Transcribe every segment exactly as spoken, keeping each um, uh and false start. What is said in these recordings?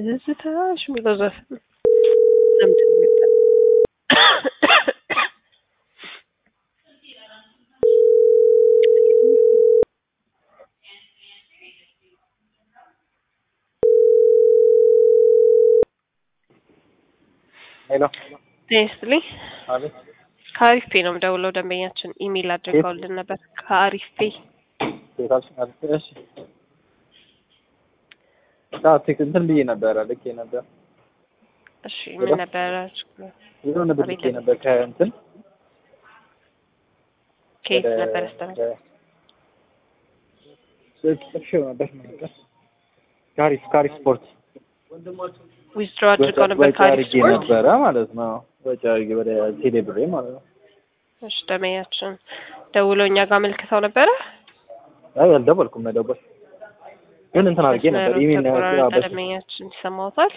ትዝታሽ የሚለው ዘፈን ለምንድን ነው የሚባለው? ሄሎ ቴስሊ አቤት። ከአሪፍ ፔ ነው የምደውለው። ደንበኛችን ኢሜል አድርገውልን ነበር። ከአሪፍ ፔ ቤታችን አሪፍ። እሺ ታቲክ እንትን ብዬ ነበር ልኬ ነበር። እሺ ምን ነበር? ይሄው ነበር ልኬ ነበር ከእንትን ኬስ ነበር አስተናል ስልክ ነበር ማለት ካሪፍ ካሪፍ ስፖርት ዊዝድሮ አድርገው ነበር። ካሪፍ ስፖርት ነበረ ማለት ነው። ወጪ አድርጌ ወደ ቴሌብሬ ማለት ነው። እሺ ደንበኛችን ደውለው እኛ ጋር መልክተው ነበረ። አይ አልደወልኩም። መደወል ግን እንትን አድርጌ ነበር። ኢሜል ነው ያለው። ደንበኛችን ይሰማውታል።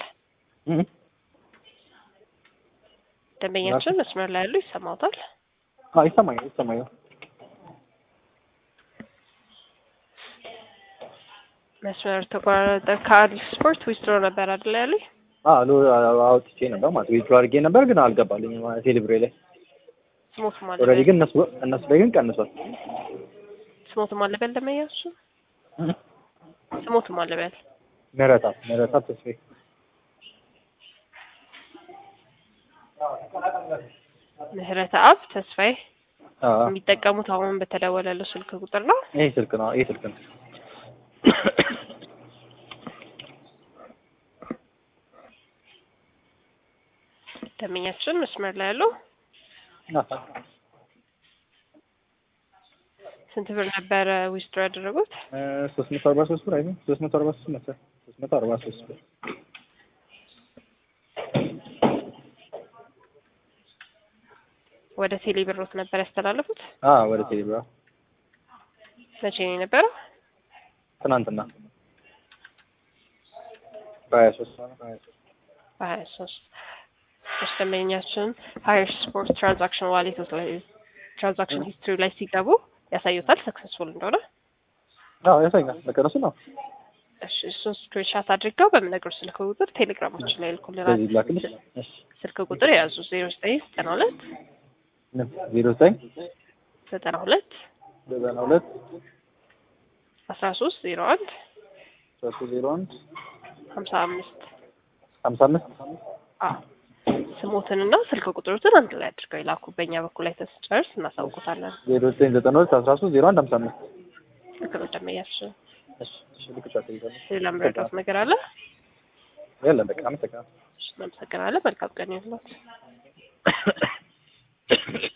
ደንበኛችን መስመር ላይ ያሉ ይሰማውታል። አዎ ይሰማኛል፣ ይሰማኛል። መስመር ተቋረጠ። ካሪፍ ስፖርት ዊዝድሮ ነበር አይደል ያሉኝ? አዎ አውጥቼ ነበር ማለት ዊዝድሮ አድርጌ ነበር ግን አልገባልኝም ማለት ቴሌብሬ ላይ ስሞት ማለት ኦልሬዲ ግን እነሱ እነሱ ላይ ግን ቀንሷል። ስሞት ማለት በል ደንበኛችን ስሞት ማለት በል ምህረታ ምህረታ ተስፋዬ ምህረታ አብ ተስፋዬ አዎ የሚጠቀሙት አሁን በተደወለለው ስልክ ቁጥር ነው። ይሄ ስልክ ነው፣ ይሄ ስልክ ነው። ደንበኛችን መስመር ላይ ያለው ስንት ብር ነበረ ዊዝድሮ ያደረጉት? ሶስት መቶ አርባ ሶስት ብር አይደል? ሶስት መቶ አርባ ሶስት መሰለኝ። ሶስት መቶ አርባ ሶስት ብር ወደ ቴሌ ብሮት ነበር ያስተላለፉት? አዎ ወደ ቴሌ ብር። መቼ ነው የነበረው? ትናንትና በሀያ ሶስት በሀያ ሶስት ደንበኛችን ሀየር ስፖርት ትራንዛክሽን ዋሌት ላይ ትራንዛክሽን ሂስትሪ ላይ ሲገቡ ያሳዩታል ሰክሰስፉል እንደሆነ። አዎ ያሳያል። ለከረሱ ነው። እሺ እሱን ስክሪንሻት አድርገው በምነግሩ ስልክ ቁጥር ቴሌግራማችን ላይ ልኩልናል። በዚህ ላክልሽ። እሺ ስልክ ቁጥር የያዙ ዜሮ ዘጠኝ ዘጠና ሁለት ዜሮ ዘጠኝ ዘጠና ሁለት ዘጠና ሁለት አስራ ሶስት ዜሮ አንድ ሶስት ዜሮ አንድ ሀምሳ አምስት ሀምሳ አምስት አዎ ስሞትንና ስልክ ቁጥሩትን አንድ ላይ አድርገው ይላኩ። በእኛ በኩል ላይ ተስጨርስ እናሳውቁታለን። ዜሮ ዘጠኝ ዘጠና ሁለት አስራ ሶስት ዜሮ አንድ ሀምሳ አምስት ልክ ነው ደንበኛችን። እሺ እሺ ልክቻት ይዘልኝ። ሌላ ምረዳት ነገር አለ? የለም በቃ አመሰግናለሁ። እሺ እናመሰግናለን። መልካም ቀን ይሁንልዎት።